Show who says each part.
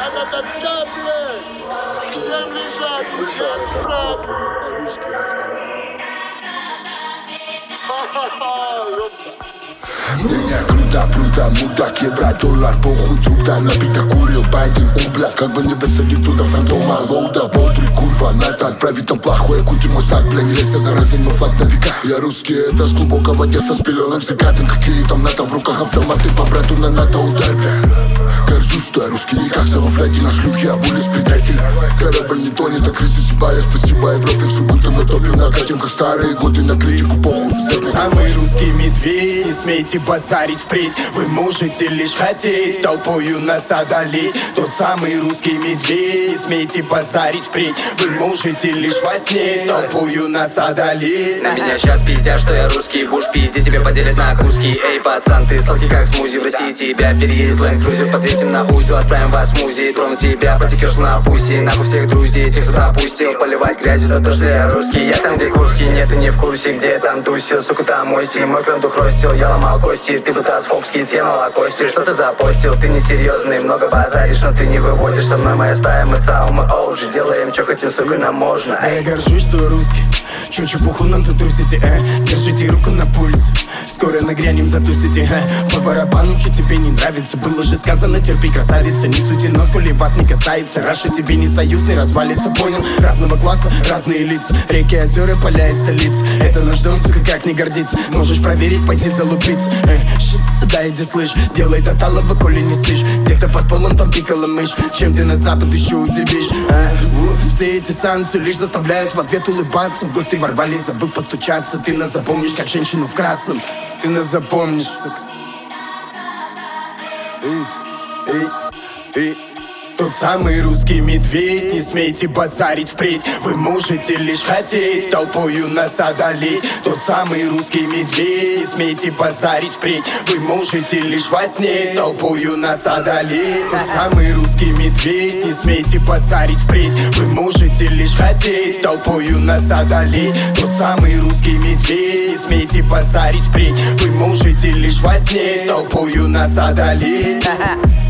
Speaker 1: Да-да-да-да, блядь! Всем лежать, я дурак! По-русски разговариваю. Ха-ха-ха, ёпта!
Speaker 2: Меня круто, мудак, евро, доллар, похуй, труда. Набито курил, байден, бля, как бы не высадить туда фантома лоуда. Бодрый, курва, надо отправить там плохое, кути мой знак, бля, не лезь, заразен мой флаг на века. Я русский, это с глубокого детства, с пеленок загаден. Какие там НАТО, в руках автоматы, по брату на НАТО удар, бля. Горжусь, что я русский, не как замуфляйте на шлюхе, а более с предателем. Корабль не тонет, а крысы съебали, спасибо Европе, все будто на топе, накатим, как старые годы, на критику похуй.
Speaker 3: Самый русский медведь, не смейте базарить впредь. Вы можете лишь хотеть толпою нас одолеть. Тот самый русский медведь, не смейте базарить впредь. Вы можете лишь во сне толпою нас одолеть.
Speaker 4: На меня сейчас пиздят, что я русский буш, пизди тебе поделят на куски. Эй, пацан, ты сладкий как смузи, в России тебя переедет Land Cruiser, подвесим на узел, отправим вас в музей. Трону тебя, потекешь на пуси, нахуй всех друзей, тех, кто допустил поливать грязью за то, что я русский. Я там, где Курский, нет, ты не в курсе, где я там тусил, сука, там мой стиль, мой клан дух ростил, я ломал кости, ты бы таз фокский, съел кости. Что ты запостил, ты несерьезный, много базаришь, но ты не выводишь. Со мной моя стая, мы цау, мы OG, делаем, что хотим, сука, нам можно.
Speaker 3: Я горжусь, что русский, чё чепуху нам тут трусите, держите руку на пульс, скоро нагрянем, затусите, по барабану, что тебе не нравится. Было же сказано, терпи, красавица, не сути нос, коли вас не касается. Раша тебе не союзный, развалится, понял? Разного класса, разные лица, реки, озера, поля и столицы. Это наш дом, сука, как не гордиться. Можешь проверить, пойти залупиться. Шит сюда, иди слышь, делай до талого, коли не слышь. Где-то под полом там пикала мышь, чем ты на запад еще удивишь. Все эти санкции лишь заставляют в ответ улыбаться. В гости ворвались, забыв постучаться. Ты нас запомнишь, как женщину в красном. Ты нас запомнишь, сука. Тот самый русский медведь, не смейте базарить впредь. Вы можете лишь хотеть толпою нас одолеть. Тот самый русский медведь, не смейте базарить впредь. Вы можете лишь во сне толпою нас одолеть. Тот самый русский медведь, не смейте базарить впредь. Вы можете лишь хотеть толпою нас одолеть. Тот самый русский медведь, не смейте базарить впредь. Вы можете лишь во сне толпою нас одолеть.